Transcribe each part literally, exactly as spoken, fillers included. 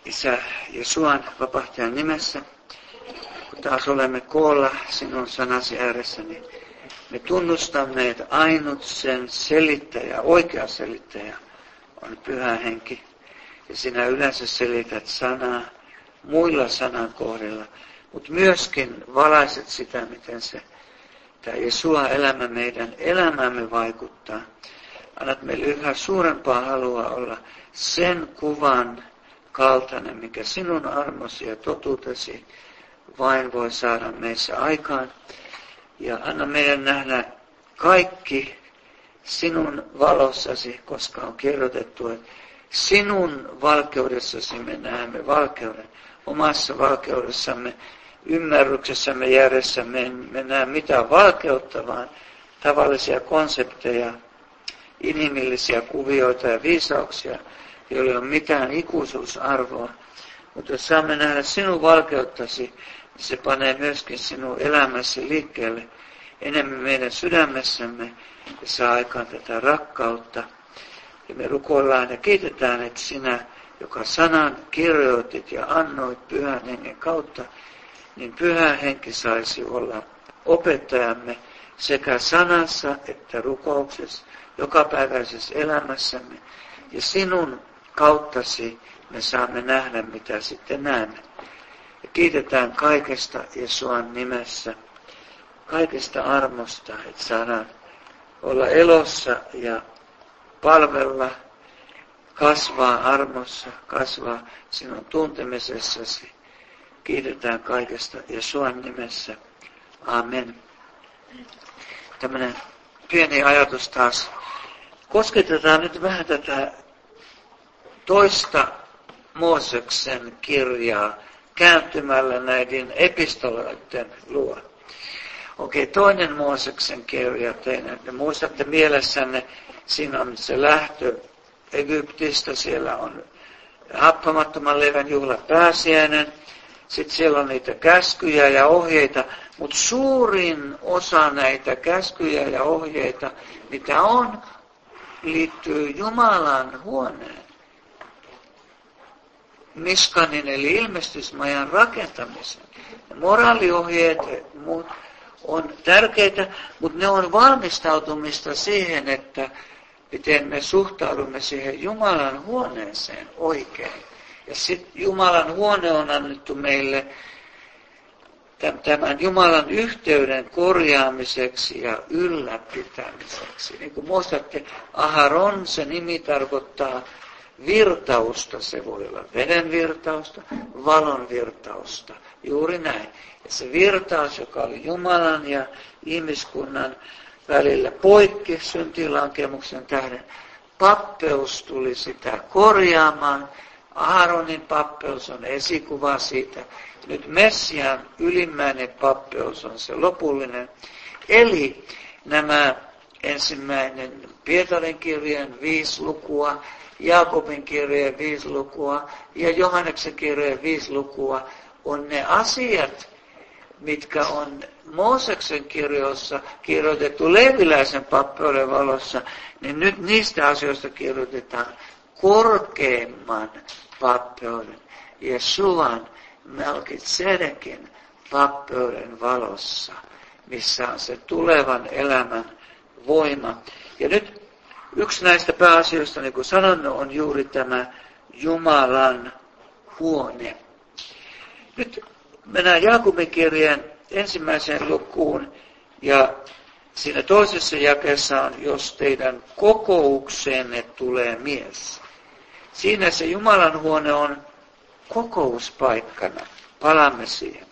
Isä Jesuan vapahtajan nimessä, kun taas olemme koolla sinun sanasi ääressä, niin me tunnustamme, että ainut sen selittäjä, oikea selittäjä on Pyhä Henki. Ja sinä yleensä selität sanaa muilla sanan kohdilla, mutta myöskin valaiset sitä, miten se tämä Jesua elämä meidän elämämme vaikuttaa. Annat meille yhä suurempaa halua olla sen kuvan kaltainen, mikä sinun armosi ja totuutesi vain voi saada meissä aikaan. Ja anna meidän nähdä kaikki sinun valossasi, koska on kirjoitettu, että sinun valkeudessasi me näemme valkeuden. Omassa valkeudessamme, ymmärryksessämme, järjessämme me näe mitään valkeutta, vaan tavallisia konsepteja, inhimillisiä kuvioita ja viisauksia, joilla ei ole mitään ikuisuusarvoa. Mutta jos saamme nähdä sinun valkeuttasi, niin se panee myöskin sinun elämäsi liikkeelle enemmän meidän sydämessämme ja saa aikaan tätä rakkautta. Ja me rukoillaan ja kiitetään, että sinä, joka sanan kirjoitit ja annoit Pyhän Hengen kautta, niin Pyhä Henki saisi olla opettajamme sekä sanassa että rukouksessa, jokapäiväisessä elämässämme. Ja sinun kauttasi me saamme nähdä, mitä sitten näemme. Ja kiitetään kaikesta Jesuan nimessä, kaikesta armosta, että saadaan olla elossa ja palvella, kasvaa armossa, kasvaa sinun tuntemisessasi. Kiitetään kaikesta Jesuan nimessä. Amen. Tämmöinen pieni ajatus taas. Kosketetaan nyt vähän tätä toista Mooseksen kirjaa kääntymällä näiden epistoloiden luo. Okei, toinen Mooseksen kirja teidän. Te muistatte mielessänne, siinä on se lähtö Egyptistä, siellä on happamattoman leivän juhla pääsiäinen, sitten siellä on niitä käskyjä ja ohjeita, mutta suurin osa näitä käskyjä ja ohjeita, mitä on, liittyy Jumalan huoneen. Miskanin eli ilmestysmajan rakentamiseen. Moraaliohjeet on tärkeitä, mutta ne on valmistautumista siihen, että miten me suhtaudumme siihen Jumalan huoneeseen oikein. Ja sitten Jumalan huone on annettu meille tämän Jumalan yhteyden korjaamiseksi ja ylläpitämiseksi. Niin kuin muistatte, Aharon, se nimi tarkoittaa virtausta. Se voi olla veden virtausta, valon virtausta. Juuri näin. Ja se virtaus, joka oli Jumalan ja ihmiskunnan välillä poikki syntilankemuksen tähden, pappeus tuli sitä korjaamaan. Aharonin pappeus on esikuva siitä. Nyt Messian ylimmäinen pappeus on se lopullinen. Eli nämä ensimmäinen Pietarin kirjeen viisi lukua, Jaakobin kirjeen viisi lukua ja Johanneksen kirjeen viisi lukua on ne asiat, mitkä on Mooseksen kirjoissa kirjoitettu leviläisen pappeuden valossa, niin nyt niistä asioista kirjoitetaan korkeimman pappeuden, Jesuan Melkisedekin pappeuden valossa, missä on se tulevan elämän voima. Ja nyt yksi näistä pääasioista, niin kuin sanoin, on juuri tämä Jumalan huone. Nyt mennään Jaakobin kirjeen ensimmäiseen lukuun, ja siinä toisessa jakeessa on, jos teidän kokoukseenne tulee mies. Siinä se Jumalan huone on kokouspaikkana. Palaamme siihen.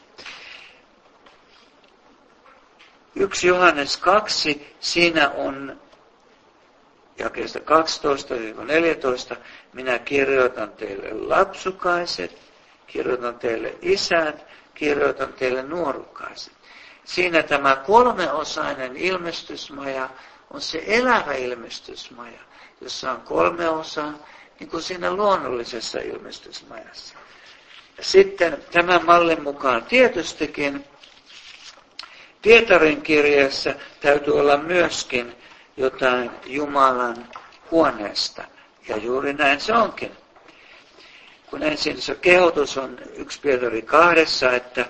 yksi Johannes kaksi, siinä on jakeesta kaksitoista neljätoista, minä kirjoitan teille lapsukaiset, kirjoitan teille isät, kirjoitan teille nuorukaiset. Siinä tämä kolmeosainen ilmestysmaja on se elävä ilmestysmaja, jossa on kolme osaa, niin kuin siinä luonnollisessa ilmestysmajassa. Sitten tämän mallin mukaan tietystikin Pietarin kirjeessä täytyy olla myöskin jotain Jumalan huoneesta. Ja juuri näin se onkin. kun ensin se kehotus on yksi Pietari kahdessa, että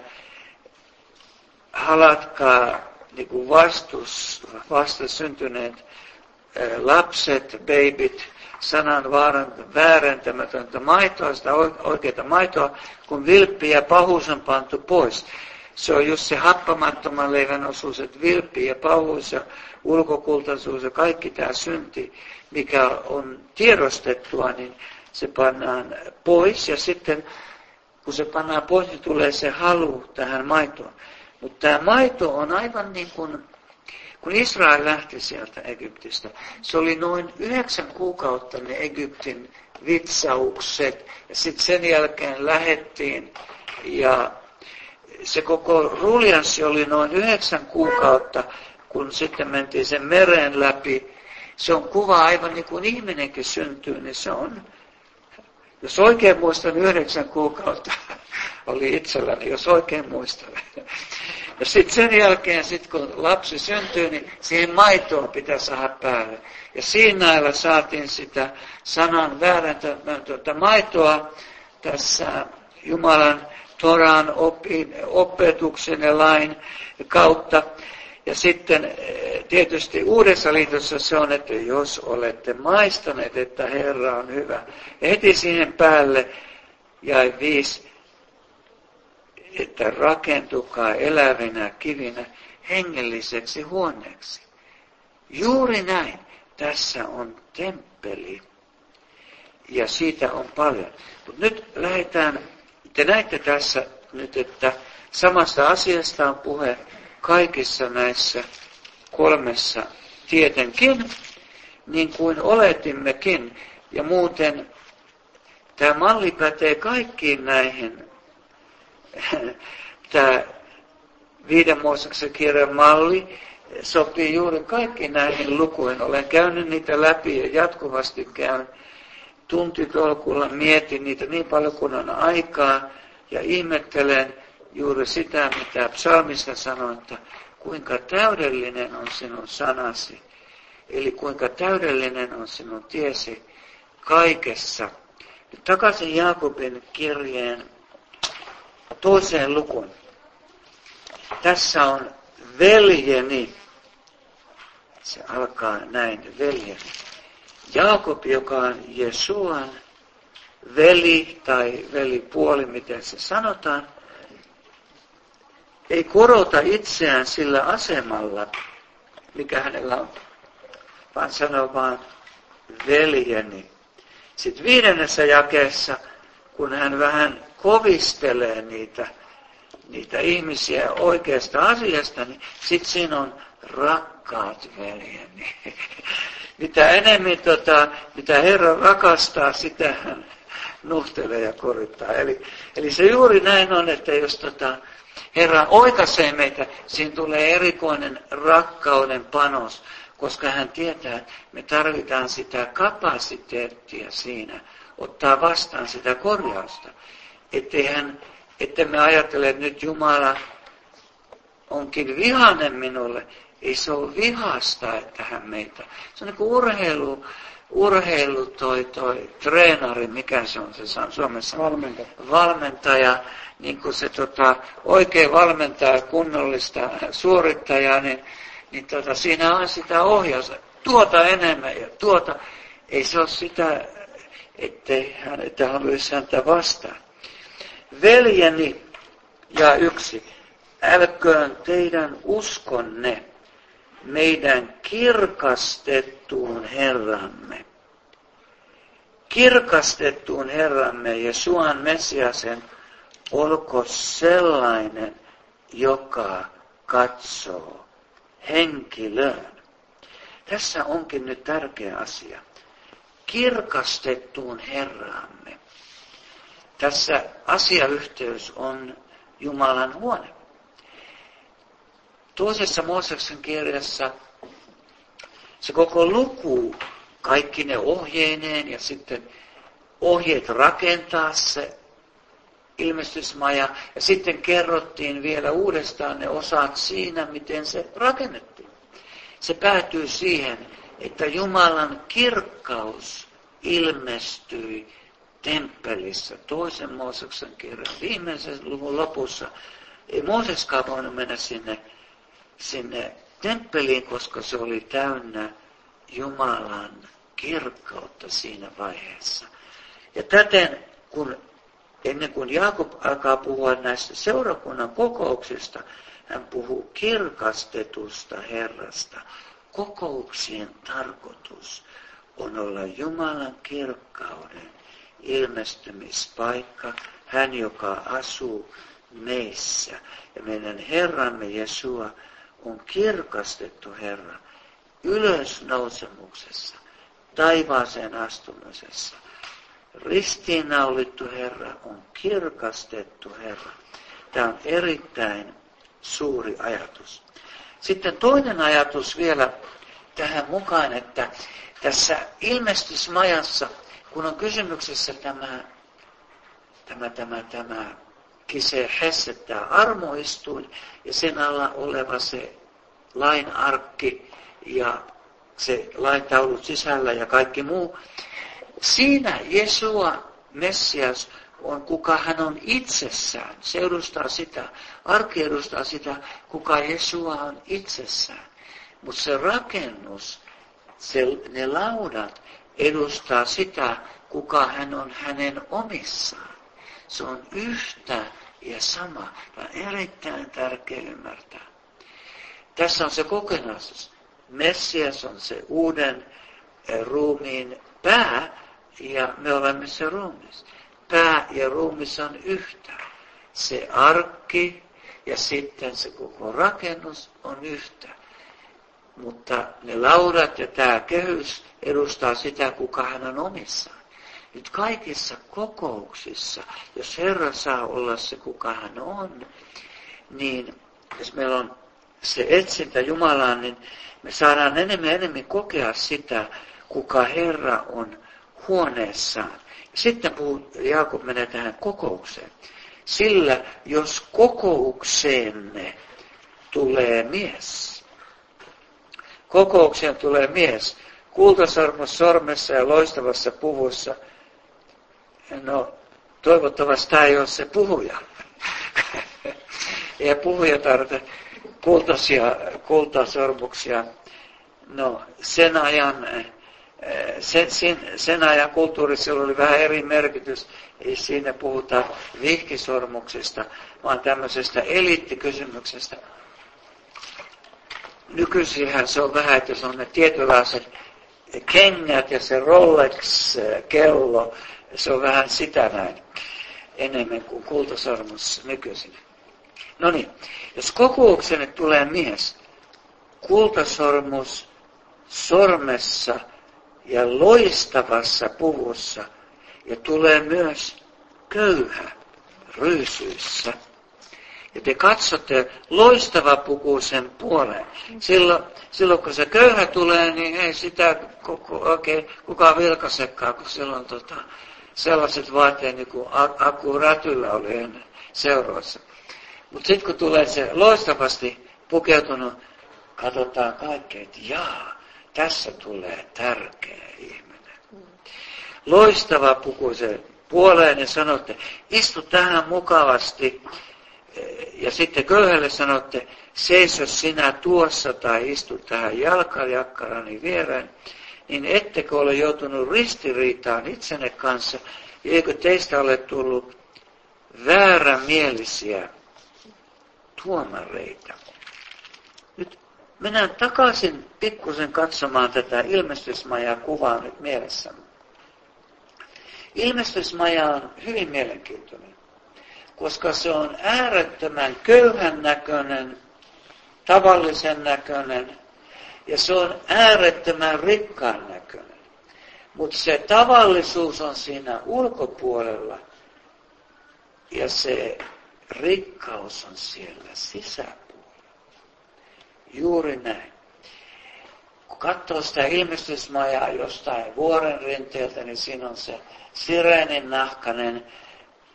halatkaa niin kuin vastus, vasta syntyneet lapset, babit, sanan väärentämätöntä maitoa, sitä oikeaa maitoa, kun vilppi ja pahuus on pantu pois. Se on just se happamattoman leivän osuus, että vilppi ja pahuus ja ulkokultaisuus ja kaikki tämä synti, mikä on tiedostettua, niin se pannaan pois. Ja sitten kun se pannaan pois, niin tulee se halu tähän maitoon. Mutta tämä maito on aivan niin kuin, kun Israel lähti sieltä Egyptistä, se oli noin yhdeksän kuukautta ne Egyptin vitsaukset. Ja sitten sen jälkeen lähettiin ja se koko ruljanssi oli noin yhdeksän kuukautta, kun sitten mentiin sen meren läpi. Se on kuva aivan niin kuin ihminenkin syntyy, niin se on, jos oikein muistan, yhdeksän kuukautta oli itselläni, jos oikein muistan. Ja sitten sen jälkeen, sit kun lapsi syntyy, niin siihen maitoon pitää saada päälle. Ja Siinailla saatiin sitä sanan väärentämätöntä maitoa tässä Jumalan Toran opin, opetuksen ja lain kautta. Ja sitten tietysti Uudessa liitossa se on, että jos olette maistaneet, että Herra on hyvä. Ja heti siihen päälle jäi viisi, että rakentukaa elävinä kivinä hengelliseksi huoneeksi. Juuri näin. Tässä on temppeli. Ja siitä on paljon. Mutta nyt lähdetään, te näette tässä nyt, että samasta asiasta on puhe kaikissa näissä kolmessa tietenkin, niin kuin oletimmekin. Ja muuten tämä malli pätee kaikkiin näihin. Tämä viiden Mooseksen kirjan malli sopii juuri kaikkiin näihin lukuihin. Olen käynyt niitä läpi ja jatkuvasti käyn tuntitolkulla, mietin niitä niin paljon kuin on aikaa ja ihmettelen juuri sitä, mitä psalmista sanoo, että kuinka täydellinen on sinun sanasi. Eli kuinka täydellinen on sinun tiesi kaikessa. Nyt takaisin Jaakobin kirjeen toiseen lukuun. Tässä on veljeni. Se alkaa näin, veljeni. Jaakob, joka on Jesuan veli tai velipuoli, miten se sanotaan, ei korota itseään sillä asemalla, mikä hänellä on, vaan sanoo vaan veljeni. Sitten viidennessä jakeessa, kun hän vähän kovistelee niitä, niitä ihmisiä oikeasta asiasta, niin sitten siinä on rakkaat veljeni. Mitä enemmän, tota, mitä Herra rakastaa, sitä hän nuhtelee ja korittaa. Eli, eli se juuri näin on, että jos tota, Herra oikaisee meitä, siinä tulee erikoinen rakkauden panos, koska hän tietää, että me tarvitaan sitä kapasiteettia siinä, ottaa vastaan sitä korjausta. Ettei hän, ettei me ajattele, että nyt Jumala onkin vihainen minulle. Ei se ole vihasta, että hän meitä. Se on niin kuin urheilu, urheilu toi, toi treenari, mikä se on, se on Suomessa valmentaja. valmentaja, niin kuin se tota, oikein valmentaa kunnollista suorittajaa, niin, niin tota, siinä on sitä ohjausta. Tuota enemmän ja tuota. Ei se ole sitä, ettei hän, että haluaisi häntä vastaan. Veljeni ja yksi, älköön teidän uskonne meidän kirkastettuun Herramme. Kirkastettuun Herramme Jesuan Messiasen olko sellainen, joka katsoo henkilöön. Tässä onkin nyt tärkeä asia. Kirkastettuun Herramme. Tässä asiayhteys on Jumalan huone. Toisessa Mooseksen kirjassa se koko luku, kaikki ne ohjeineen ja sitten ohjeet rakentaa se ilmestysmaja. Ja sitten kerrottiin vielä uudestaan ne osat siinä, miten se rakennettiin. Se päätyy siihen, että Jumalan kirkkaus ilmestyi temppelissä, toisen Mooseksen kirjan viimeisen luvun lopussa. Ei Mooseskaan voinut mennä sinne, sinne temppeliin, koska se oli täynnä Jumalan kirkkautta siinä vaiheessa. Ja täten, kun, ennen kuin Jaakob alkaa puhua näistä seurakunnan kokouksista, hän puhuu kirkastetusta Herrasta. Kokouksien tarkoitus on olla Jumalan kirkkauden ilmestymispaikka, hän joka asuu meissä. Ja meidän Herramme Jesua on kirkastettu Herra ylösnousemuksessa, taivaaseen astumisessa. Ristiinnaulittu Herra on kirkastettu Herra. Tämä on erittäin suuri ajatus. Sitten toinen ajatus vielä tähän mukaan, että tässä ilmestysmajassa, kun on kysymyksessä tämä, tämä, tämä, tämä kise hesset, tämä armoistuin ja sen alla oleva se lain arkki ja se laintaulut sisällä ja kaikki muu. Siinä Jesua, Messias, on kuka hän on itsessään. Se edustaa sitä, arki edustaa sitä, kuka Jesua on itsessään. Mutta se rakennus, se, ne laudat edustaa sitä, kuka hän on hänen omissaan. Se on yhtä ja sama. Tämä on erittäin tärkeä ymmärtää. Tässä on se kokonaisuus. Messias on se uuden ruumiin pää ja me olemme se ruumis. Pää ja ruumis on yhtä. Se arkki ja sitten se koko rakennus on yhtä. Mutta ne laudat ja tämä kehys edustaa sitä, kuka hän on omissaan. Nyt kaikissa kokouksissa, jos Herra saa olla se, kuka hän on, niin jos meillä on se etsintä Jumalaan, niin me saadaan enemmän ja enemmän kokea sitä, kuka Herra on huoneessaan. Sitten puhuu, Jaakob menee tähän kokoukseen. Sillä jos kokoukseenne tulee mies, kokoukseen tulee mies, kultasormus sormessa ja loistavassa puvussa, no toivottavasti tämä ei ole se puhuja. Ja puhuja tarvitse kultaisia, kultasormuksia. No sen ajan, sen, sen, sen ajan kulttuurissa oli vähän eri merkitys. Ei siinä puhuta vihkisormuksesta, vaan tämmöisestä eliittikysymyksestä. Nykyisinhän se on vähän, että se on ne tietynlaiset kengät ja se Rolex-kello. Se on vähän sitä näin enemmän kuin kultasormus nykyisin. No niin, jos kokouksenne tulee mies, kultasormus sormessa ja loistavassa puvussa, ja tulee myös köyhä ryysyissä, ja te katsotte loistava pukuisen puoleen. Silloin, silloin kun se köyhä tulee, niin ei sitä koko, oikein kukaan vilkaisekaan, kun silloin tota, sellaiset vaatteet, niin kuin Aku Rätyllä oli ennen seuroissa. Mutta sitten kun tulee se loistavasti pukeutunut, katsotaan kaikkea, että jaa, tässä tulee tärkeä ihminen. Loistava pukuisen puoleen ja sanotte, istu tähän mukavasti. Ja sitten köyhälle sanotte, seiso sinä tuossa tai istu tähän jalkajakkarani viereen, niin ettekö ole joutunut ristiriitaan itsenne kanssa, ja eikö teistä ole tullut väärämielisiä tuomareita. Nyt mennään takaisin pikkusen katsomaan tätä ilmestysmajaa kuvaa nyt mielessämme. Ilmestysmaja on hyvin mielenkiintoinen, koska se on äärettömän köyhän näköinen, tavallisen näköinen, ja se on äärettömän rikkaan näköinen. Mutta se tavallisuus on siinä ulkopuolella, ja se rikkaus on siellä sisäpuolella. Juuri näin. Kun katsoo sitä ilmestysmajaa jostain vuoren rinteeltä, niin siinä on se sireenin nahkainen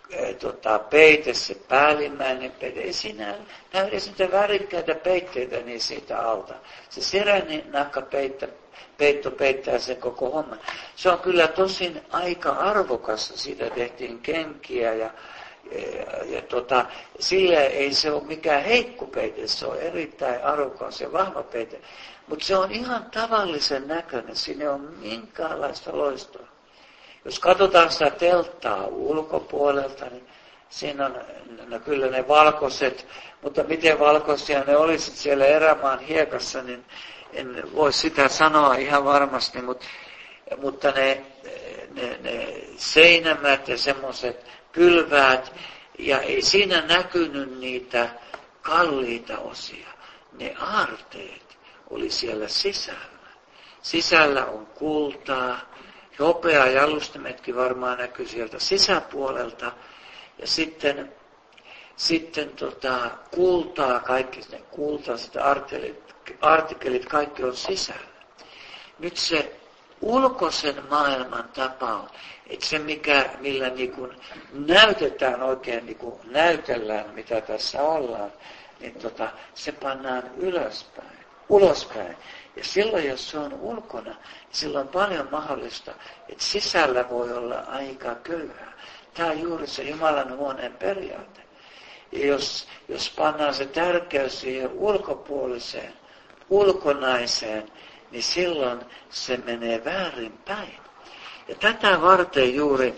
tota, peite, se päällimmäinen peite. Ei siinä näy edes niitä värikkäitä peitteitä niin siitä alta. Se sirenin nakkapeitto peitto peittää sen koko homman. Se on kyllä tosin aika arvokas. Siitä tehtiin kenkiä ja, ja, ja tota, sillä ei se ole mikään heikko peite. Se on erittäin arvokas ja vahva peite. Mutta se on ihan tavallisen näköinen. Siinä on minkäänlaista loistoa. Jos katsotaan sitä telttaa ulkopuolelta, niin siinä on no kyllä ne valkoiset, mutta miten valkoisia ne olisivat siellä erämaan hiekassa, niin en voi sitä sanoa ihan varmasti, mutta, mutta ne, ne, ne seinämät ja semmoiset pylväät, ja ei siinä näkynyt niitä kalliita osia. Ne aarteet oli siellä sisällä. Sisällä on kultaa, hopea jalustametkin varmaan näkyy sieltä sisäpuolelta. Ja sitten, sitten tota, kultaa, kaikki ne kultaiset artikkelit, artikkelit, kaikki on sisällä. Nyt se ulkoisen maailman tapa on, että se mikä, millä niin kuin näytetään oikein, niin kuin näytellään mitä tässä ollaan, niin tota, se pannaan ylöspäin, ulospäin. Ja silloin, jos se on ulkona, niin silloin on paljon mahdollista, että sisällä voi olla aika köyhää. Tämä on juuri se Jumalan huoneen periaate. Ja jos, jos pannaan se tärkeys siihen ulkopuoliseen, ulkonaiseen, niin silloin se menee väärinpäin. Ja tätä varten juuri,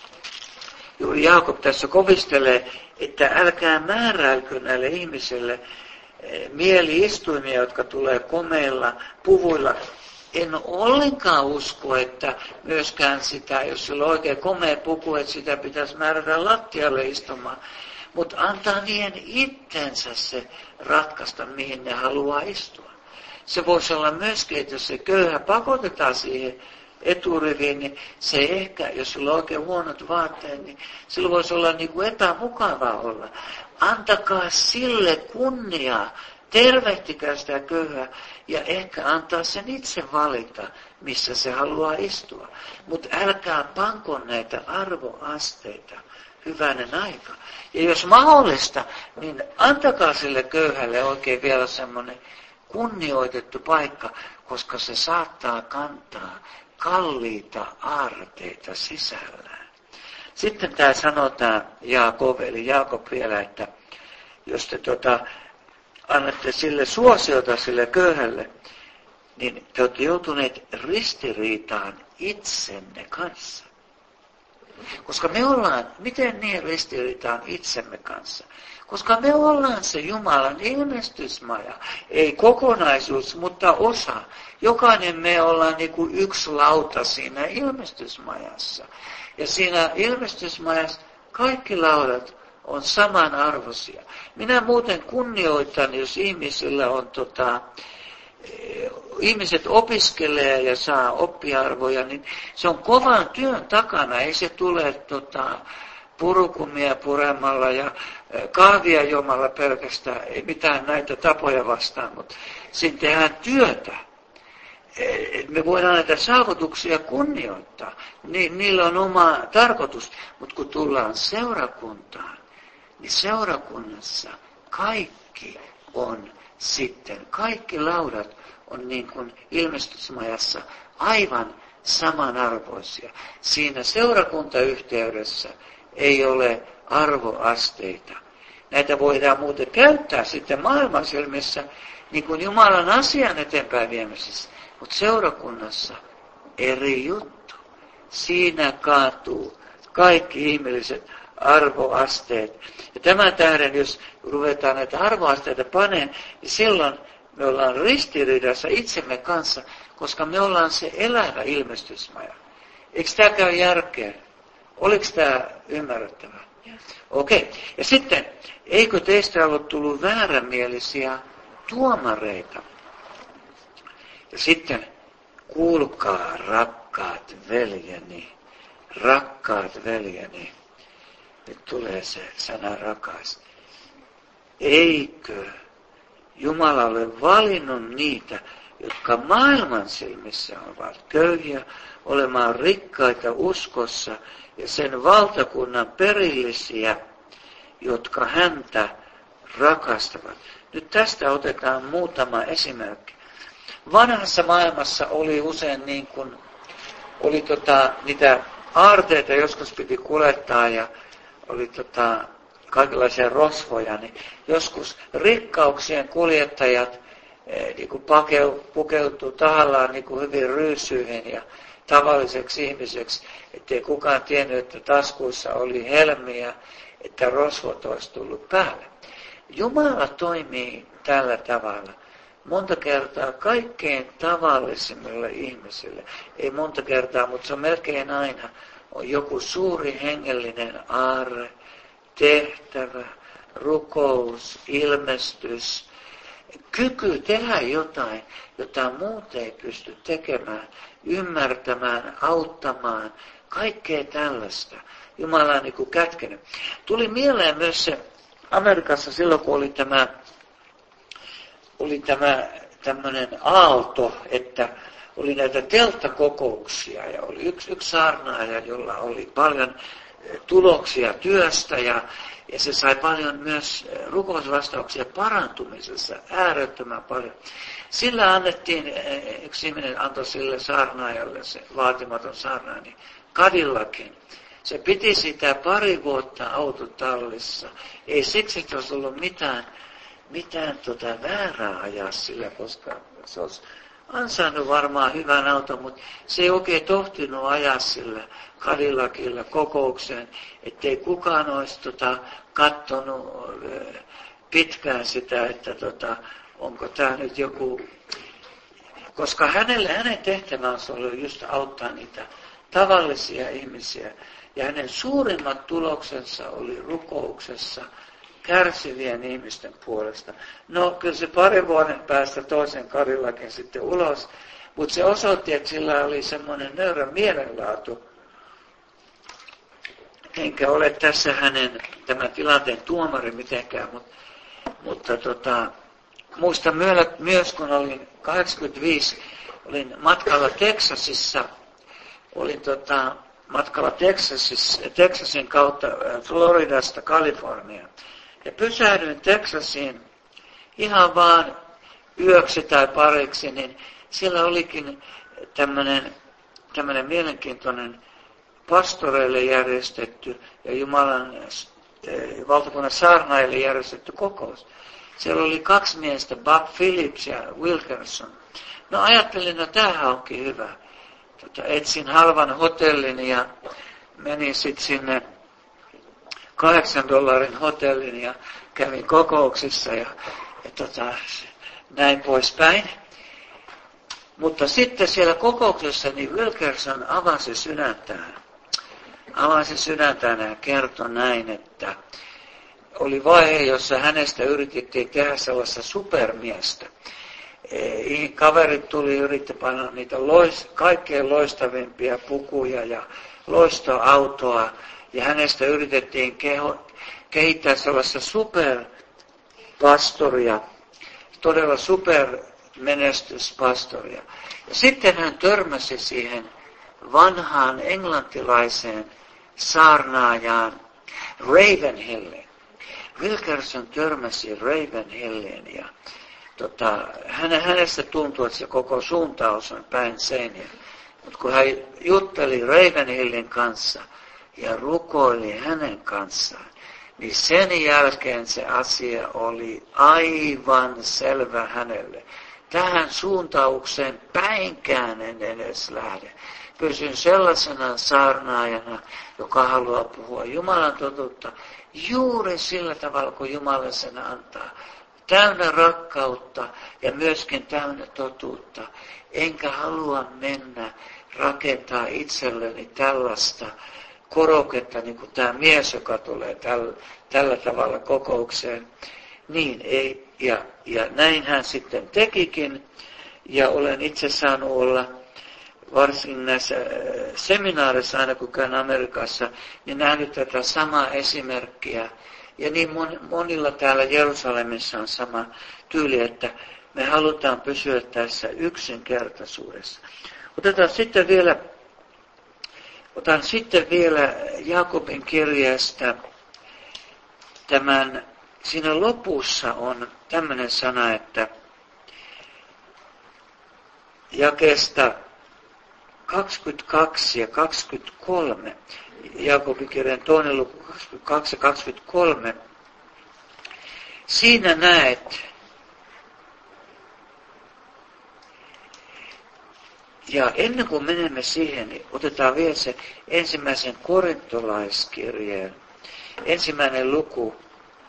juuri Jaakob tässä kovistelee, että älkää määräilkö näille ihmisille mieli-istuimia, jotka tulee komeilla puvuilla. En ollenkaan usko, että myöskään sitä, jos sillä on oikein komea puku, että sitä pitäisi määrätä lattialle istumaan. Mutta antaa niiden itsensä se ratkaista, mihin ne haluaa istua. Se voisi olla myöskin, että jos se köyhä pakotetaan siihen eturiviin, niin se ehkä, jos sillä on oikein huonot vaatteet, niin sillä voisi olla niin kuin epämukavaa olla. Antakaa sille kunniaa, tervehtikää sitä köyhää ja ehkä antaa sen itse valita, missä se haluaa istua. Mutta älkää panko näitä arvoasteita hyvänen aika. Ja jos mahdollista, niin antakaa sille köyhälle oikein vielä semmoinen kunnioitettu paikka, koska se saattaa kantaa kalliita aarteita sisällään. Sitten tämä sanotaan Jaakob, eli Jaakob vielä, että jos te tota, annatte sille suosiota sille köyhälle, niin te olette joutuneet ristiriitaan itsenne kanssa. Koska me ollaan, miten niin ristiriitaan itsemme kanssa? Koska me ollaan se Jumalan ilmestysmaja. Ei kokonaisuus, mutta osa. Jokainen me ollaan niin kuin yksi lauta siinä ilmestysmajassa. Ja siinä ilmestysmajassa kaikki laudat on samanarvoisia. Minä muuten kunnioitan, jos ihmisillä on tota, ihmiset opiskelee ja saa oppiarvoja, niin se on kovan työn takana. Ei se tule tota, purukumia puremalla ja kahvia jomalla pelkästään, ei mitään näitä tapoja vastaan, mutta siinä tehdään työtä. Me voidaan näitä saavutuksia kunnioittaa, Ni, niillä on oma tarkoitus, mutta kun tullaan seurakuntaan, niin seurakunnassa kaikki on sitten, kaikki laudat on niin kuin ilmestysmajassa aivan samanarvoisia. Siinä seurakuntayhteydessä ei ole arvoasteita. Näitä voidaan muuten käyttää sitten maailman silmissä niin kuin Jumalan asian eteenpäin viemisessä. Mutta seurakunnassa eri juttu. Siinä kaatuu kaikki ihmiset arvoasteet. Ja tämän tähden, jos ruvetaan näitä arvoasteita paneen, niin silloin me ollaan ristiriidassa itsemme kanssa, koska me ollaan se elävä ilmestysmaja. Eikö tämä käy järkeen? Oliko tämä ymmärrettävää? Okei. Okay. Ja sitten, eikö teistä ollut tullut väärämielisiä tuomareita? Ja sitten, kuulkaa rakkaat veljeni, rakkaat veljeni. Nyt tulee se sana rakas. Eikö Jumala ole valinnut niitä, jotka maailman silmissä ovat köyhiä, olemaan rikkaita uskossa ja sen valtakunnan perillisiä, jotka häntä rakastavat. Nyt tästä otetaan muutama esimerkki. Vanhassa maailmassa oli usein niin kuin, oli tota, niitä aarteita joskus piti kuljettaa ja oli tota, kaikenlaisia rosvoja, niin joskus rikkauksien kuljettajat eh, niin kuin pukeutuu tahallaan niin kuin hyvin ryysyihin ja tavalliseksi ihmiseksi, ettei kukaan tiennyt, että taskuissa oli helmiä, että rosvot olisi tullut päälle. Jumala toimii tällä tavalla. Monta kertaa kaikkein tavallisimmille ihmisille, ei monta kertaa, mutta se on melkein aina, on joku suuri hengellinen aarre, tehtävä, rukous, ilmestys, kyky tehdä jotain, jota muut ei pysty tekemään, ymmärtämään, auttamaan, kaikkea tällaista. Jumala on niin kuin kätkenyt. Tuli mieleen myös se Amerikassa silloin, kun oli tämä, oli tämä tämmöinen aalto, että oli näitä telttakokouksia ja oli yksi, yksi saarnaaja, jolla oli paljon tuloksia työstä ja, ja se sai paljon myös rukousvastauksia parantumisessa, äärettömän paljon. Sillä annettiin, yksi ihminen antoi sille saarnaajalle, se vaatimaton saarnaaja, niin Cadillacin. Se piti sitä pari vuotta autotallissa. Ei siksi, että olisi ollut mitään, mitään tota väärää ajaa sillä, koska se olisi ansainnut varmaan hyvän auton, mutta se ei oikein tohtinut ajaa sillä Cadillacilla kokoukseen, ettei kukaan olisi tota, katsonut pitkään sitä, että tota, onko tämä nyt joku, koska hänelle, hänen tehtävänsä oli just auttaa niitä tavallisia ihmisiä. Ja hänen suurimmat tuloksensa oli rukouksessa kärsivien ihmisten puolesta. No kyllä se pari vuoden päästä toisen Cadillacin sitten ulos, mutta se osoitti, että sillä oli semmoinen nöyrä mielenlaatu. Enkä ole tässä hänen tämän tilanteen tuomari mitenkään, mutta, mutta tota, muistan myös, kun olin kahdeksankymmentäviisi, olin matkalla Teksasissa, olin tota, matkalla Texasissa, Texasin kautta Floridasta Kaliforniaan. Ja pysähdyin Teksasiin ihan vaan yöksi tai pariksi, niin siellä olikin tämmöinen, tämmöinen mielenkiintoinen pastoreille järjestetty ja Jumalan eh, valtakunnan saarnaajille järjestetty kokous. Siellä oli kaksi miestä, Bob Phillips ja Wilkerson. No ajattelin, no tämähän onkin hyvä. Tota, etsin halvan hotellin ja menin sitten sinne kahdeksan dollarin hotellin ja kävin kokouksissa ja, ja tota, näin poispäin. Mutta sitten siellä kokouksessa niin Wilkerson avasi sydäntään. Avasi sydäntään ja kertoi näin, että oli vaihe, jossa hänestä yritettiin tehdä sellaista supermiestä. E, kaverit tuli yritti panna niitä lois, kaikkein loistavimpia pukuja ja loistoautoa. Ja hänestä yritettiin keho, kehittää sellaista superpastoria, todella supermenestyspastoria. Ja sitten hän törmäsi siihen vanhaan englantilaiseen saarnaajaan Ravenhilliin. Wilkerson törmäsi Ravenhilliin ja tota, hänestä tuntui, että se koko suuntaus on päin seiniä. Mutta kun hän jutteli Ravenhillin kanssa ja rukoili hänen kanssaan, niin sen jälkeen se asia oli aivan selvä hänelle. Tähän suuntaukseen päinkään en edes lähde. Pysyn sellaisena saarnaajana, joka haluaa puhua Jumalan totuutta juuri sillä tavalla, kun Jumala sen antaa. Täynnä rakkautta ja myöskin täynnä totuutta. Enkä halua mennä rakentaa itselleni tällaista koroketta, niin kuin tämä mies, joka tulee tällä, tällä tavalla kokoukseen. Niin ei, ja, ja näin hän sitten tekikin. Ja olen itse saanut olla varsinkin näissä seminaareissa, aina kun käyn Amerikassa, niin nähnyt tätä samaa esimerkkiä. Ja niin monilla täällä Jerusalemissa on sama tyyli, että Me halutaan pysyä tässä yksinkertaisuudessa. Otetaan sitten vielä, otan sitten vielä Jaakobin kirjeestä tämän, siinä lopussa on tämmöinen sana, että jakeesta kaksikymmentäkaksi ja kaksikymmentäkolme, Jaakobin kirjan toinen luku kaksikymmentäkaksi ja kaksikymmentäkolme, siinä näet, ja ennen kuin menemme siihen, niin otetaan vielä se ensimmäisen korintolaiskirjeen, ensimmäinen luku,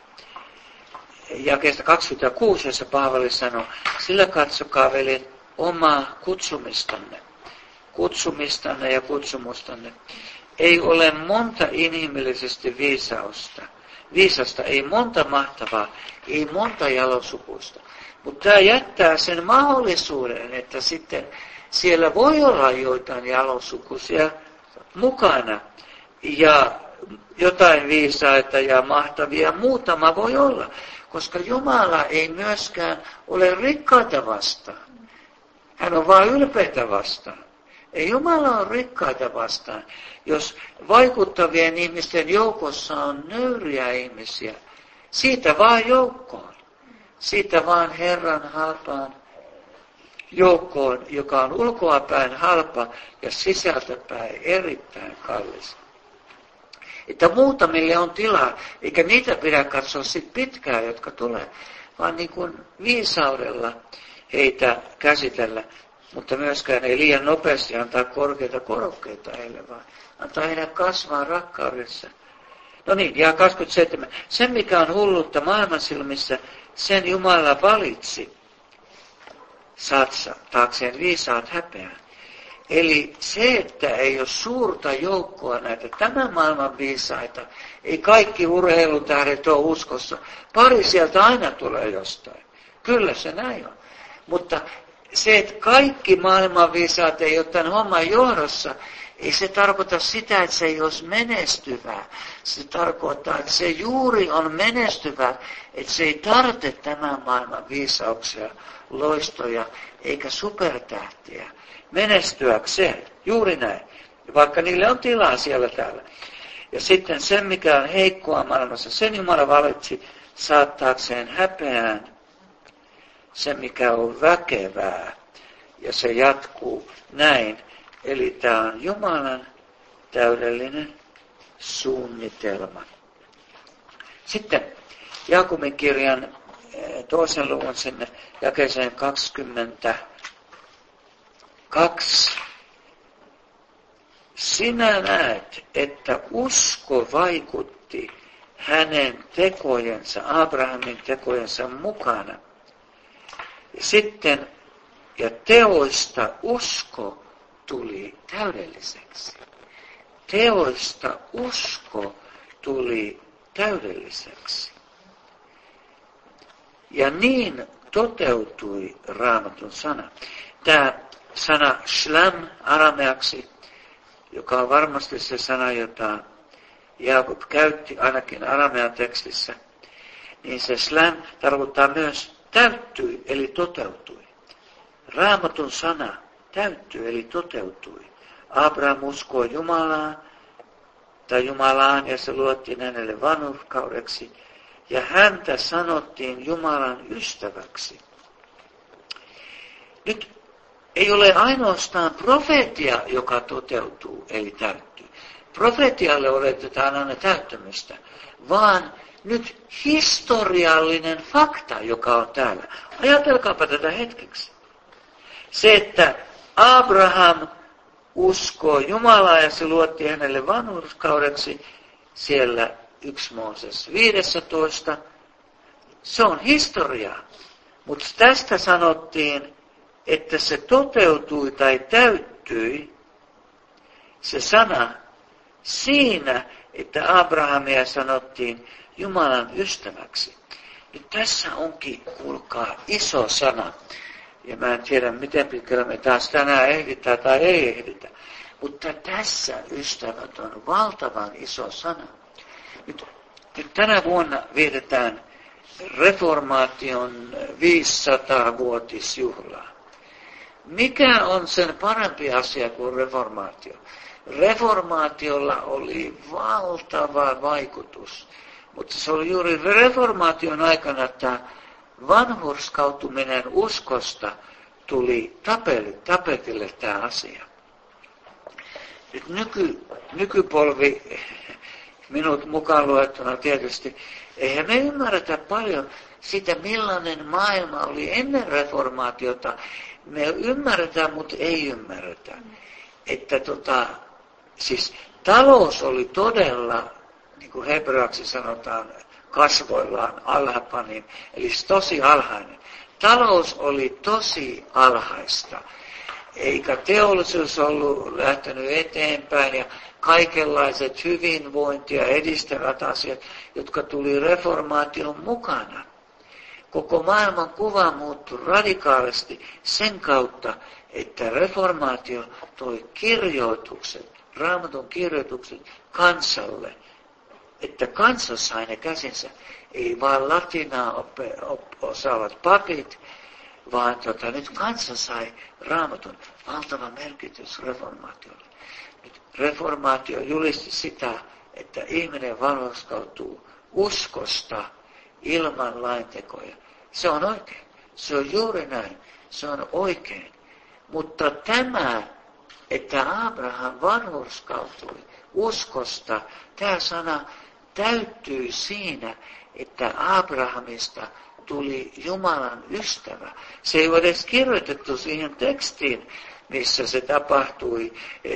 jakeesta kaksikymmentäkuusi, jossa Paavali sanoo, sillä katsokaa veljet omaa kutsumistanne, kutsumistanne ja kutsumustanne. Ei ole monta inhimillisesti viisausta, viisasta, ei monta mahtavaa, ei monta jalosukuista. Mutta tämä jättää sen mahdollisuuden, että sitten siellä voi olla joitain jalosukuisia mukana ja jotain viisaita ja mahtavia, muutama voi olla, koska Jumala ei myöskään ole rikkaita vastaan. Hän on vain ylpeitä vastaan. Ei Jumala ole rikkaita vastaan. Jos vaikuttavien ihmisten joukossa on nöyriä ihmisiä, siitä vaan joukkoon. Siitä vaan Herran halpaan joukkoon, joka on ulkoapäin halpa ja sisältäpäin erittäin kallis. Että muutamille on tilaa, eikä niitä pidä katsoa sit pitkään, jotka tulee, vaan niin kuin viisaudella heitä käsitellä, mutta myöskään ei liian nopeasti antaa korkeita korokkeita heille, vaan antaa heidän kasvaa rakkaudessa. No niin, ja kaksikymmentäseitsemän. Sen, mikä on hullutta maailman silmissä, sen Jumala valitsi satsa taakseen viisaat häpeään. Eli se, että ei ole suurta joukkoa näitä tämän maailman viisaita, ei kaikki urheilutähdet ole uskossa. Pari sieltä aina tulee jostain. Kyllä se näin on. Mutta se, että kaikki maailman viisaat ei ole tämän homman johdossa, ei se tarkoita sitä, että se ei olisi menestyvää. Se tarkoittaa, että se juuri on menestyvää, että se ei tarvitse tämän maailman viisauksia, loistoja eikä supertähtiä menestyäkseen. Juuri näin. Vaikka niille on tilaa siellä täällä. Ja sitten sen, mikä on heikkoa maailmassa, sen Jumala valitsi saattaakseen häpeään se, mikä on väkevää. Ja se jatkuu näin. Eli tämä on Jumalan täydellinen suunnitelma. Sitten Jaakobin kirjan toisen luvun sinne jakeeseen kaksikymmentäkaksi. Sinä näet, että usko vaikutti hänen tekojensa, Abrahamin tekojensa mukana. Ja sitten, ja teoista usko tuli täydelliseksi. Teoista usko tuli täydelliseksi. Ja niin toteutui Raamatun sana. Tämä sana shlam arameaksi, joka on varmasti se sana, jota Jaakob käytti ainakin aramean tekstissä, niin se shlam tarkoittaa myös täyttyi, eli toteutui. Raamatun sana täyttyi, eli toteutui. Abraham uskoi Jumalaa, tai Jumalaan, ja se luottiin hänelle vanhurskaudeksi, ja häntä sanottiin Jumalan ystäväksi. Nyt ei ole ainoastaan profeetia, joka toteutuu, eli täyttyy. Profetialle oletetaan aina täyttämistä, vaan nyt historiallinen fakta, joka on täällä. Ajatelkaapa tätä hetkeksi. Se, että Abraham uskoo Jumalaa ja se luotti hänelle vanhurskaudeksi siellä yksi Mooses viisitoista. Se on historiaa. Mutta tästä sanottiin, että se toteutui tai täyttyi, se sana, siinä, että Abrahamia sanottiin Jumalan ystäväksi. Nyt tässä onkin, kuulkaa, iso sana. Ja mä en tiedä, miten pitkällä me taas tänään ehditään tai ei ehditä. Mutta tässä, ystävät, on valtavan iso sana. Nyt, nyt tänä vuonna vietetään reformaation viisisataa-vuotisjuhlaa. Mikä on sen parempi asia kuin reformaatio? Reformaatiolla oli valtava vaikutus, mutta se oli juuri reformaation aikana, että vanhurskautuminen uskosta tuli tapetille tämä asia. Nyt nyky, nykypolvi, minut mukaan luettuna tietysti, eihän me ymmärretä paljon sitä, millainen maailma oli ennen reformaatiota. Me ymmärretään, mutta ei ymmärretä. Että tota, siis talous oli todella, niin kuin hebraaksi sanotaan, kasvoillaan alhapanin, eli tosi alhainen. Talous oli tosi alhaista, eikä teollisuus ollut lähtenyt eteenpäin ja kaikenlaiset hyvinvointia edistävät asiat, jotka tuli reformaation mukana. Koko maailman kuva muuttui radikaalisti sen kautta, että reformaatio toi kirjoitukset, Raamatun kirjoitukset kansalle, että kansa sai ne käsinsä. Ei vaan latinaa oppe, op, osaavat papit, vaan tota, nyt kansa sai Raamatun. Valtava merkitys reformaatiolle. Nyt reformaatio julisti sitä, että ihminen vanhurskautuu uskosta ilman laintekoja. Se on oikein. Se on juuri näin. Se on oikein. Mutta tämä, että Abraham vanhurskautui uskosta, tämä sana täyttyy siinä, että Abrahamista tuli Jumalan ystävä. Se ei ole edes kirjoitettu siihen tekstiin, missä se tapahtui.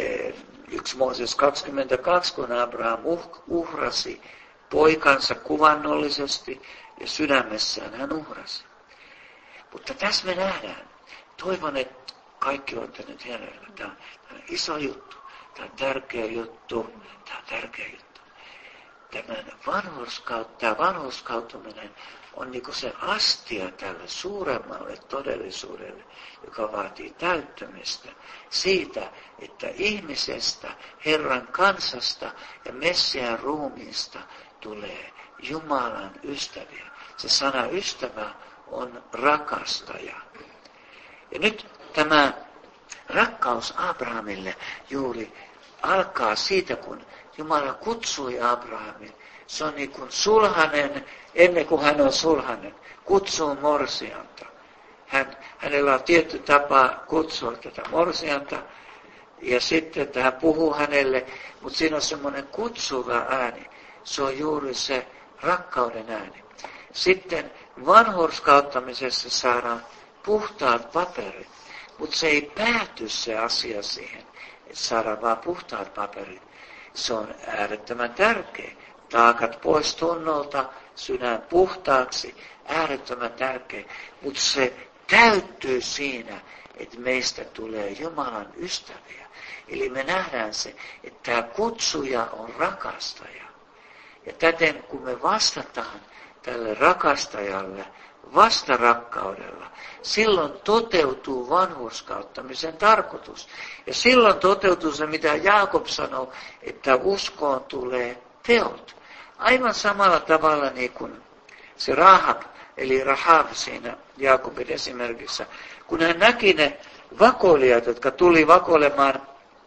yksi Mooses kaksikymmentäkaksi, kun Abraham uhrasi poikansa kuvannollisesti ja sydämessään hän uhrasi. Mutta tässä me nähdään. Toivon, että kaikki olette nyt hereillä. Tämä on, tämä on iso juttu. Tämä on tärkeä juttu. Tämä on tärkeä juttu. Tämän vanhurskaut, tämä vanhurskautuminen on niin kuin se astia tälle suuremmalle todellisuudelle, joka vaatii täyttämistä siitä, että ihmisestä, Herran kansasta ja Messiaan ruumiista tulee Jumalan ystäviä. Se sana ystävä on rakastaja. Ja nyt tämä rakkaus Abrahamille juuri alkaa siitä, kun Jumala kutsui Abrahamin. Se on niin kuin sulhanen, ennen kuin hän on sulhanen, kutsuu morsianta. Hän, hänellä on tietty tapa kutsua tätä morsianta, ja sitten että hän puhuu hänelle, mutta siinä on semmoinen kutsuva ääni. Se on juuri se rakkauden ääni. Sitten vanhurskauttamisessa saadaan puhtaat paperit, mutta se ei pääty se asia siihen, että saadaan vaan puhtaat paperit. Se on äärettömän tärkeä. Taakat pois tunnolta, sydän puhtaaksi, äärettömän tärkeä. Mutta se täyttyy siinä, että meistä tulee Jumalan ystäviä. Eli me nähdään se, että tämä kutsuja on rakastaja. Ja täten kun me vastataan tälle rakastajalle vastarakkaudella, silloin toteutuu vanhurskauttamisen tarkoitus. Ja silloin toteutuu se, mitä Jaakob sanoo, että uskoon tulee teot. Aivan samalla tavalla niin kuin se Rahab, eli Rahab siinä Jaakobin esimerkissä, kun hän näki ne vakoilijat, jotka tuli vakoilemaan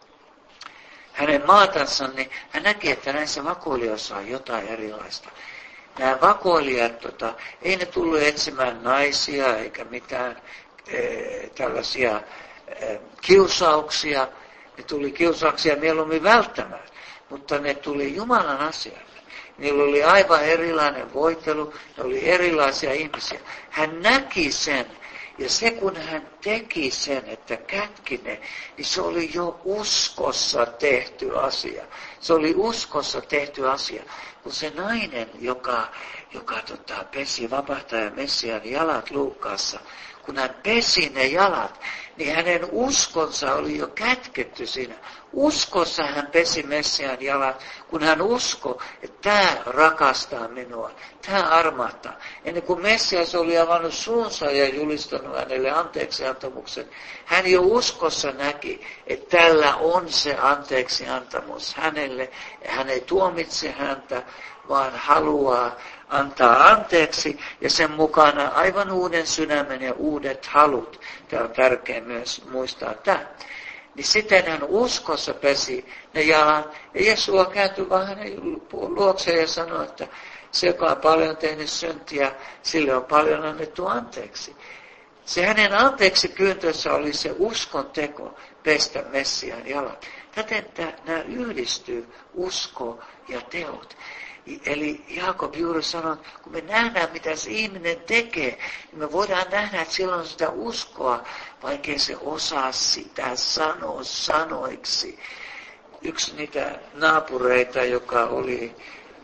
hänen maatansa, niin hän näki, että näissä vakoilijoissa on jotain erilaista. Nämä vakoilijat, tota, ei ne tullut etsimään naisia eikä mitään e, tällaisia e, kiusauksia. Ne tuli kiusauksia mieluummin välttämään, mutta ne tuli Jumalan asialle. Niillä oli aivan erilainen voitelu, ne oli erilaisia ihmisiä. Hän näki sen, ja se kun hän teki sen, että kätki ne, niin se oli jo uskossa tehty asia. Se oli uskossa tehty asia. Kun se nainen, joka, joka tota, pesi vapahtaja Messiaan jalat Luukkaassa, kun hän pesi ne jalat, niin hänen uskonsa oli jo kätketty siinä. Uskossa hän pesi Messiaan jalat, kun hän uskoi, että tämä rakastaa minua, tämä armahtaa. Ennen kuin Messias oli avannut suunsa ja julistanut hänelle anteeksiantamuksen, hän jo uskossa näki, että tällä on se anteeksiantamus hänelle. Hän ei tuomitse häntä, vaan haluaa antaa anteeksi ja sen mukana aivan uuden sydämen ja uudet halut. Tämä on tärkeää myös muistaa tämä. Niin sitten hän uskossa pesi ne jalat ja Jesua kääntyi vaan hänen luokseen ja sanoi, että se, joka on paljon tehnyt syntiä, sille on paljon annettu anteeksi. Se hänen anteeksi pyyntössä oli se uskon teko pestä Messiaan jalat. Täten nämä yhdistyy, usko ja teot. Eli Jaakob juuri sanoi, kun me nähdään, mitä se ihminen tekee, niin me voidaan nähdä, että silloin on sitä uskoa, vaikkei se osaa sitä sanoa sanoiksi. Yksi niitä naapureita, joka oli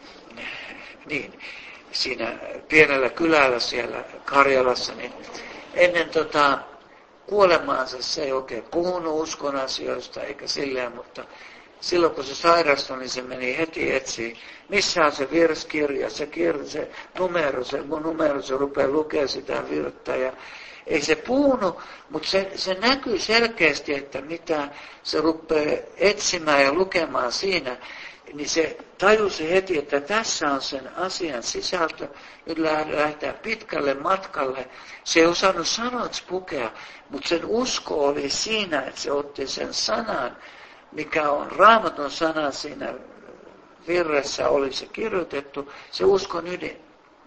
niin, siinä pienellä kylällä siellä Karjalassa, niin ennen tota, kuolemaansa se ei oikein puhunut uskon asioista eikä silleen, mutta silloin kun se sairastui, niin se meni heti etsiä, missä on se virskirja, se kirja, se numero, se mun numero, se rupeaa lukemaan sitä virttä. Ja ei se puhunut, mutta se, se näkyy selkeästi, että mitä se rupeaa etsimään ja lukemaan siinä, niin se tajusi heti, että tässä on sen asian sisältö. Nyt lähdetään pitkälle matkalle. Se ei osannut sanoiksi pukea, mutta sen usko oli siinä, että se otti sen sanan, mikä on Raamatun sana siinä virressä, oli se kirjoitettu, se uskon ydin.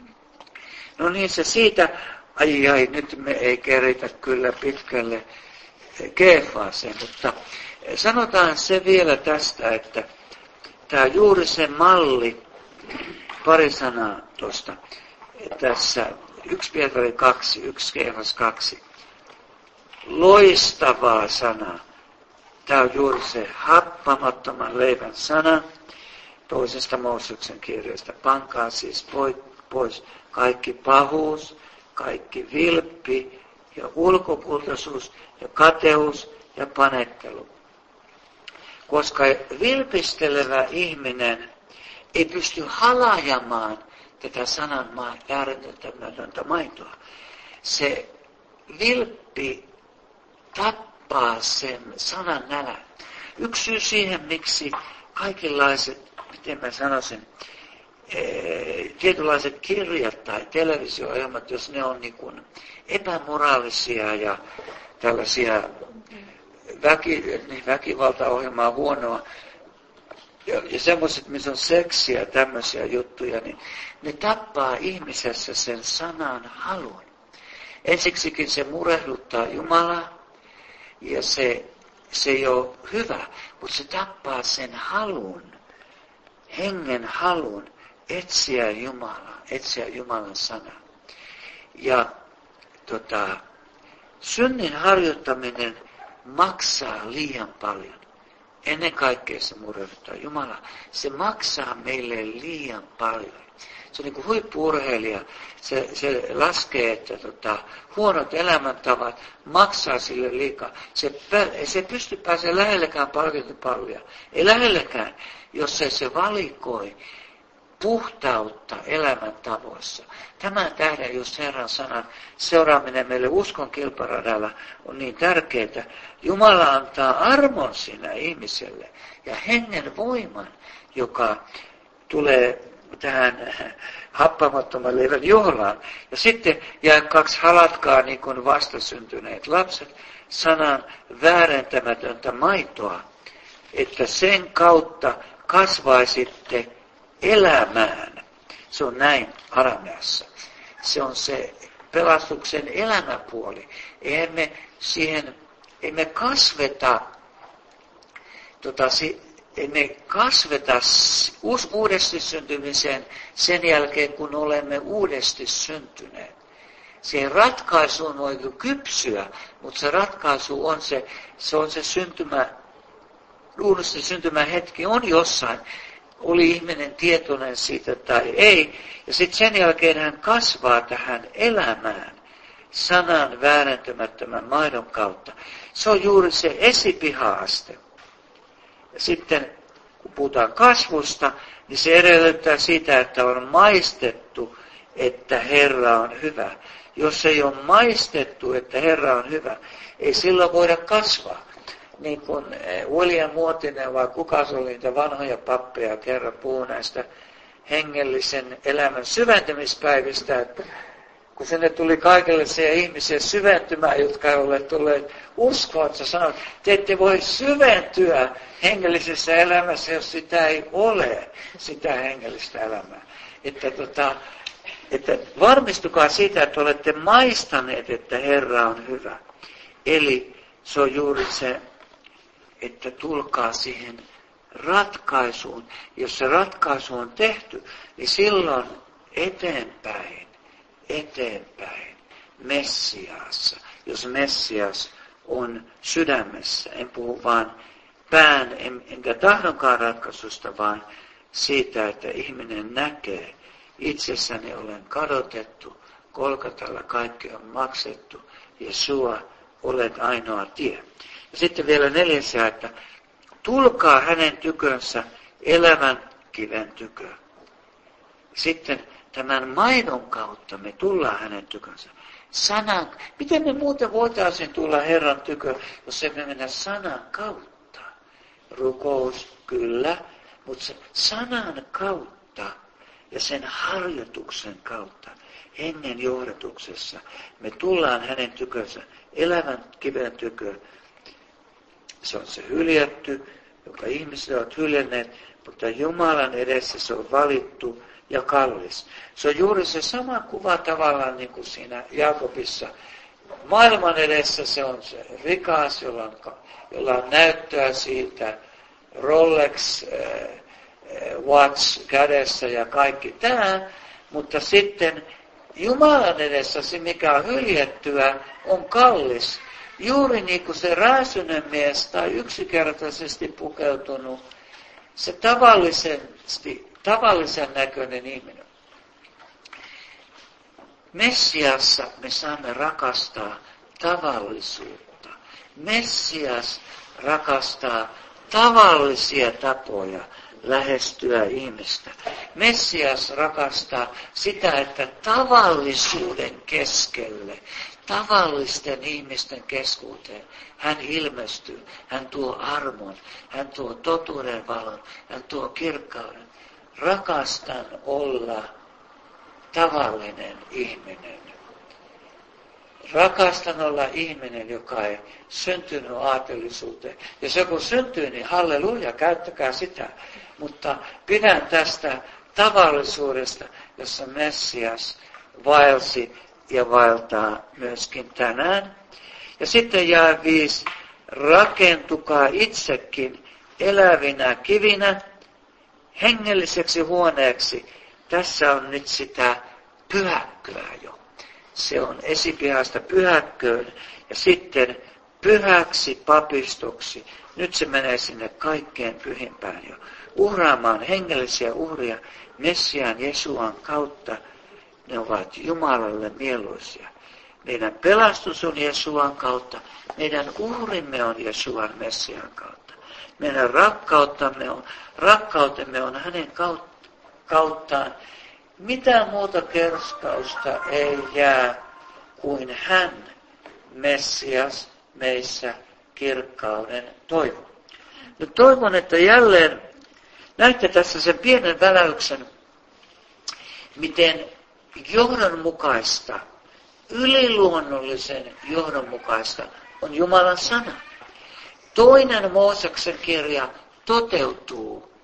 No niin, se siitä, ai ai, nyt me ei keritä kyllä pitkälle Keefaaseen, mutta sanotaan se vielä tästä, että tämä juuri se malli, pari sanaa tuosta, tässä yksi Pietari kaksi, yksi Keefas kaksi, loistavaa sanaa. Tämä on juuri se happamattoman leivän sana toisesta Mooseksen kirjasta. Pankaa siis pois kaikki pahuus, kaikki vilppi ja ulkopuolisuus ja kateus ja panettelu. Koska vilpistelevä ihminen ei pysty halajamaan tätä sanan ääretöntä maitoa. Se vilppi tappaa sen sanan nälän. Yksi syy siihen, miksi kaikenlaiset, miten mä sanoisin, tietynlaiset kirjat tai televisio-ohjelmat, jos ne on niin kuin epämoraalisia ja tällaisia väki, niin väkivaltaohjelmaa huonoa, ja, ja semmoiset, missä on seksiä ja tämmöisiä juttuja, niin ne tappaa ihmisessä sen sanan halun. Ensiksikin se murehduttaa Jumalaa, ja se, se ei ole hyvä, mutta se tappaa sen halun, hengen halun etsiä Jumalaa, etsiä Jumalan sanaa. Ja tota, synnin harjoittaminen maksaa liian paljon. Ennen kaikkea se murehduttaa Jumala. Se maksaa meille liian paljon. Se on niin kuin huippu-urheilija. Se, se laskee, että tota, huonot elämäntavat maksaa sille liikaa. Se, se ei pysty pääsemään lähellekään palkintopallia. Ei lähellekään, jos ei se valikoi puhtautta elämäntavoissa. Tämän tähden, jos Herran sanan seuraaminen meille uskon kilparadalla on niin tärkeää, Jumala antaa armon siinä ihmiselle ja hengen voiman, joka tulee tähän happamattoman leivän juhlaan. Ja sitten jää kaksi halatkaa niin kuin vastasyntyneet lapset, sanan väärentämätöntä maitoa, että sen kautta kasvaisitte elämään. Se on näin arameassa. Se on se pelastuksen elämäpuoli. Emme siihen, emme kasveta, tota, emme kasveta uudesti syntymiseen sen jälkeen, kun olemme uudesti syntyneet. Siihen ratkaisuun voi kypsyä, mutta se ratkaisu on se, se on se syntymä, uudesti syntymä hetki on jossain. Oli ihminen tietoinen siitä tai ei. Ja sitten sen jälkeen hän kasvaa tähän elämään sanan väärentämättömän maidon kautta. Se on juuri se esipiha-aste. sitten kun puhutaan kasvusta, niin se edellyttää sitä, että on maistettu, että Herra on hyvä. Jos ei ole maistettu, että Herra on hyvä, ei silloin voida kasvaa. Niin kuin William Muotinen vai kuka se oli niitä vanhoja pappeja kerran puhuu näistä hengellisen elämän syventymispäivistä, että kun sinne tuli kaikille se ihmisiä syventymään, jotka ei ole tulleet uskoon, että sanoi, te ette voi syventyä hengellisessä elämässä, jos sitä ei ole, sitä hengellistä elämää. Että, tota, että varmistukaa siitä, että olette maistaneet, että Herra on hyvä. Eli se on juuri se, että tulkaa siihen ratkaisuun. Jos se ratkaisu on tehty, niin silloin eteenpäin, eteenpäin Messiaassa. Jos Messias on sydämessä, en puhu vaan pään en, enkä tahdonkaan ratkaisusta, vaan siitä, että ihminen näkee, itsessäni olen kadotettu, Golgatalla kaikki on maksettu, Jesua, olet ainoa tie. Ja sitten vielä neljäs, että tulkaa hänen tykönsä elävän kiven tykö. Sitten tämän maidon kautta me tullaan hänen tykönsä. Sanan, miten me muuten voitaisiin tulla Herran tykö, jos emme mennä sanan kautta? Rukous, kyllä, mutta se sanan kautta ja sen harjoituksen kautta, hengen johdatuksessa, me tullaan hänen tykönsä, elävän kiven tykö. Se on se hyljätty, joka ihmiset ovat hyljänneet, mutta Jumalan edessä se on valittu ja kallis. Se on juuri se sama kuva tavallaan niin kuin siinä Jaakobissa. Maailman edessä se on se rikas, jolla on, jolla on näyttöä siitä, Rolex, äh, watch kädessä ja kaikki tämä, mutta sitten Jumalan edessä se, mikä on hyljettyä, on kallis. Juuri niin kuin se rääsynen mies tai yksinkertaisesti pukeutunut, se tavallisesti, tavallisen näköinen ihminen. Messiassa me saamme rakastaa tavallisuutta. Messias rakastaa tavallisia tapoja lähestyä ihmistä. Messias rakastaa sitä, että tavallisuuden keskelle, tavallisten ihmisten keskuuteen hän ilmestyy. Hän tuo armon, hän tuo totuuden valon, hän tuo kirkkauden. Rakastan olla tavallinen ihminen. Rakastan olla ihminen, joka ei syntynyt aatelisuuteen. Jos joku syntyy, niin halleluja, käyttäkää sitä. Mutta pidän tästä tavallisuudesta, jossa Messias vaelsi ja vaeltaa myöskin tänään. Ja sitten jae viisi, rakentukaa itsekin elävinä kivinä hengelliseksi huoneeksi. Tässä on nyt sitä pyhäkköä jo. Se on esipihasta pyhäkköön ja sitten pyhäksi papistoksi. Nyt se menee sinne kaikkein pyhimpään jo. Uhraamaan hengellisiä uhria Messiaan Jesuan kautta. Ne ovat Jumalalle mieluisia. Meidän pelastus on Jesuan kautta. Meidän uhrimme on Jesuan Messiaan kautta. Meidän rakkautamme on, rakkautemme on hänen kauttaan. Mitään muuta kerskausta ei jää kuin hän, Messias, meissä kirkkauden toivo. Nyt toivon, että jälleen näette tässä sen pienen väläyksen, miten johdonmukaista, yliluonnollisen johdonmukaista on Jumalan sana. Toinen Mooseksen kirja toteutuu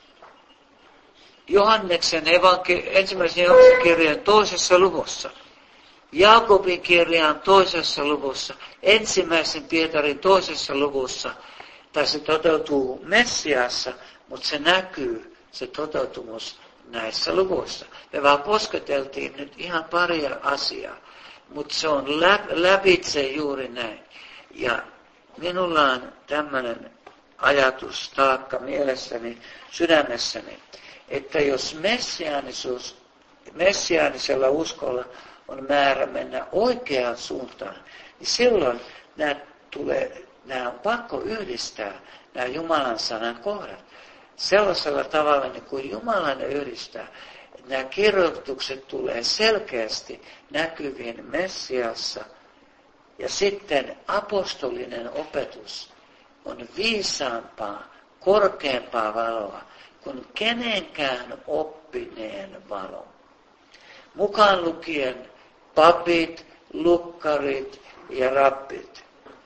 Johanneksen evanke- ensimmäisen Johanneksen kirjan toisessa luvussa. Jaakobin kirjan toisessa luvussa. Ensimmäisen Pietarin toisessa luvussa. Tai se toteutuu Messiassa, mutta se näkyy, se toteutumus näissä luvuissa. Me vaan posketeltiin nyt ihan paria asiaa, mutta se on lävitse juuri näin. Ja minulla on tämmöinen ajatus taakka mielessäni, sydämessäni, että jos messiaanisuus, messiaanisella uskolla on määrä mennä oikeaan suuntaan, niin silloin nämä tulee nämä on pakko yhdistää, nämä Jumalan sanan kohdat. Sellaisella tavalla, niin kuin Jumala ne yhdistää, että nämä kirjoitukset tulee selkeästi näkyviin Messiassa. Ja sitten apostolinen opetus on viisaampaa, korkeampaa valoa kuin kenenkään oppineen valo. Mukaan lukien papit, lukkarit ja rabbit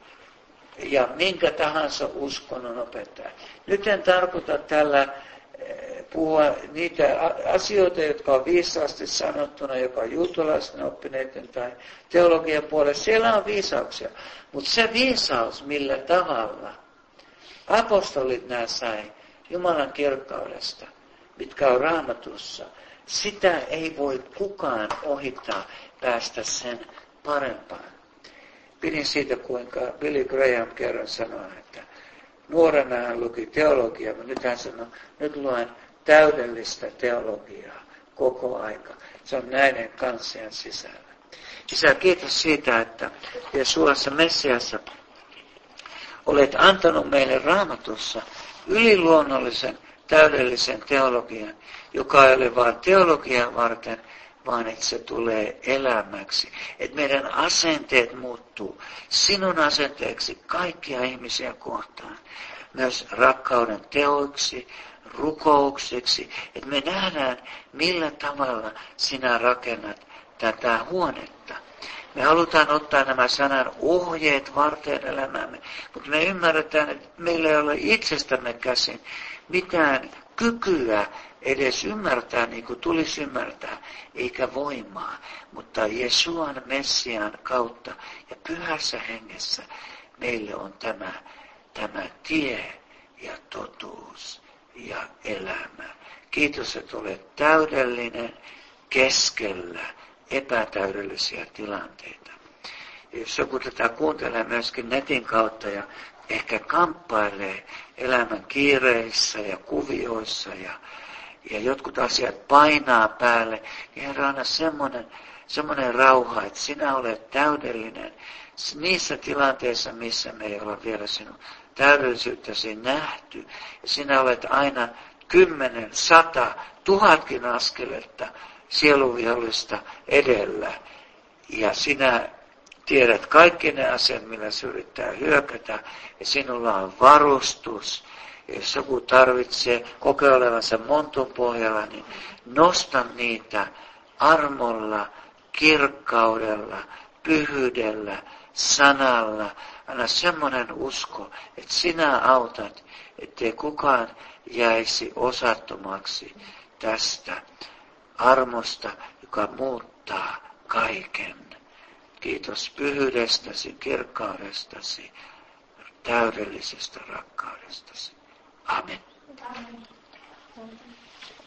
ja minkä tahansa uskonnon opettaja. Nyt en tarkoita tällä puhua niitä asioita, jotka on viisaasti sanottuna, joka on juutalaisten oppineiden tai teologian puolella. Siellä on viisauksia, mutta se viisaus, millä tavalla apostolit nämä sai Jumalan kirkkaudesta, mitkä on Raamatussa, sitä ei voi kukaan ohittaa päästä sen parempaan. Pidin siitä, kuinka Billy Graham kerran sanoi, että nuorena hän luki teologiaa, mutta nyt hän sanoi, nyt luen täydellistä teologiaa koko aika. Se on näiden kansien sisällä. Isä, kiitos siitä, että Jeesuassa Messiassa olet antanut meille Raamatussa yliluonnollisen täydellisen teologian, joka ei ole vain teologian varten, vaan että se tulee elämäksi. Että meidän asenteet muuttuu sinun asenteeksi kaikkia ihmisiä kohtaan. Myös rakkauden teoiksi, rukouksiksi. Että me nähdään, millä tavalla sinä rakennat tätä huonetta. Me halutaan ottaa nämä sanan ohjeet varten elämäämme, mutta me ymmärretään, että meillä ei ole itsestämme käsin mitään kykyä edes ymmärtää niin kuin tulisi ymmärtää, eikä voimaa. Mutta Jeesuan Messiaan kautta ja pyhässä hengessä meille on tämä, tämä tie ja totuus ja elämä. Kiitos, että olet täydellinen keskellä epätäydellisiä tilanteita. Jos joku tätä kuuntelee myöskin netin kautta ja ehkä kamppailee elämän kiireissä ja kuvioissa ja, ja jotkut asiat painaa päälle, niin Herra, anna semmoinen, semmoinen rauha, että sinä olet täydellinen niissä tilanteissa, missä me ei olla vielä sinun täydellisyyttäsi nähty. Ja sinä olet aina kymmenen, sata, tuhatkin askeletta sieluvihollista edellä. Ja sinä tiedät kaikki ne asiat, millä se yrittää hyökätä. Ja sinulla on varustus. Ja jos joku tarvitsee kokea olevansa montun pohjalla, niin nosta niitä armolla, kirkkaudella, pyhyydellä, sanalla. Anna semmoinen usko, että sinä autat, ettei kukaan jäisi osattomaksi tästä armosta, joka muuttaa kaiken. Kiitos pyhyydestäsi, kirkkaudestasi, täydellisestä rakkaudestasi. Amen. Amen.